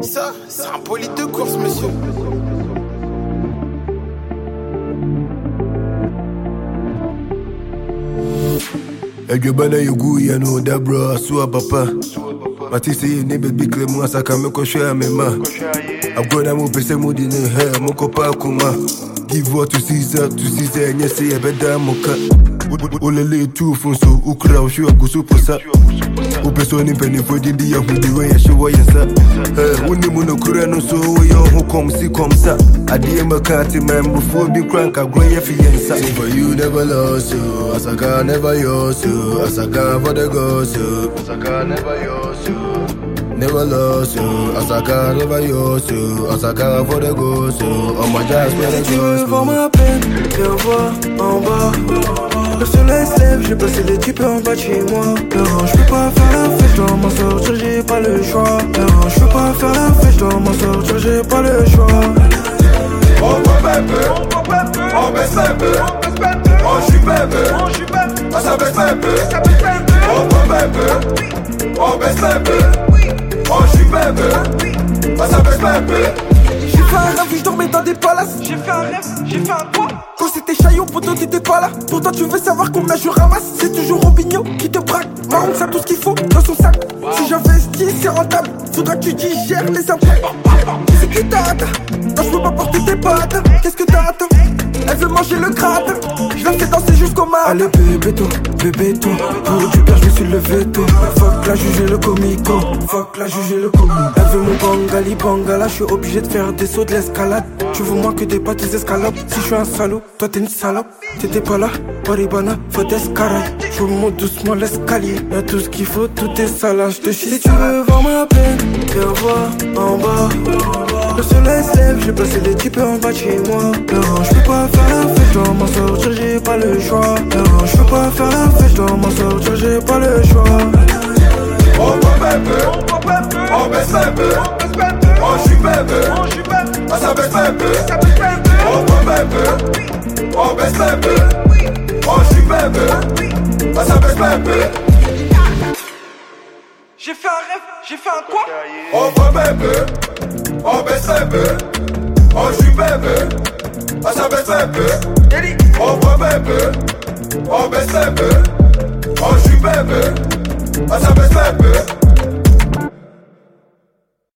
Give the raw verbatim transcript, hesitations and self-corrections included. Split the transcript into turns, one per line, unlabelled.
Ça, c'est un bolide de course, monsieur.
Egbana yogu ya no da bro aso papa. Mati say ne baby klemu asaka me ko share me ma. Agona mo pese mo di ne he mo ko pa kuma. Give what to Caesar, to Caesar and you say beda mo ka. Olele tu funso ukra o shu agusu posa. O peso ni penny for di dia hu di way show ya sa. Eh woni mo no kura no so yo ho kom si kom sa. Adie makati man before be crank agro ya fiansa. For you never lost you, Asaka never yours you, Asaka for the ghost you, Asaka never yours you. Never lost you, Asaka never yours you, Asaka for the ghost you. Oh my jazz for the ghost you.
Si tu veux voir ma peine, viens voir en bas. Le soleil se lève, j'ai passé les types en bas de chez moi. Non, je peux pas faire la fête, je dois m'en sortir, j'ai pas le choix. Non, je peux pas faire la fête, je dois m'en sortir, j'ai pas le choix.
On peut bébé, on baisse bébé, on chie bébé, on s'abaisse bébé. On peut bébé, on baisse bébé, on chie bébé, on s'abaisse bébé.
J'ai fait un rêve, je dormais dans des palaces. J'ai fait un rêve, j'ai fait un quoi? Quand c'était chaillot, pourtant t'étais pas là. Pourtant tu veux savoir combien je ramasse. C'est toujours Robinho qui te braque. Marron, ça tout ce qu'il faut dans son sac. Si j'investis, c'est rentable. Faudra que tu digères les impacts. C'est qui t'attends? Non, je peux pas porter tes pattes. Qu'est-ce que t'attends? Elle veut manger le gratin. Je la fais danser jusqu'au matin. Allez bébé toi, bébé toi. Pour du père je me suis levé tôt. Fuck la juger le comico. Fuck la juger le comico. Elle veut mon bangali bangala. Je suis obligé de faire des sauts de l'escalade. Tu veux moi que des pâtes des escalopes. Si je suis un salaud, toi t'es une salope. T'étais pas là, Baribana, faut d'escarade. Je monte doucement l'escalier. Y'a tout ce qu'il faut, tout est salade. Je te chie. Si tu veux voir ma peine, viens voir en bas. Le soleil se lève, j'ai passé les types en bas de chez moi. Non, je peux pas faire la fête, je dois m'en sortir, j'ai pas le choix. Non, je peux pas faire la fête, je dois m'en sortir, j'ai pas le choix.
On peut bébé, on baisse bébé, on chie bébé, on s'abaisse bébé. On peut bébé, on baisse bébé, on chie bébé, on s'abaisse bébé.
J'ai fait un rêve, j'ai fait un quoi?
On peut bébé, on baisse bébé.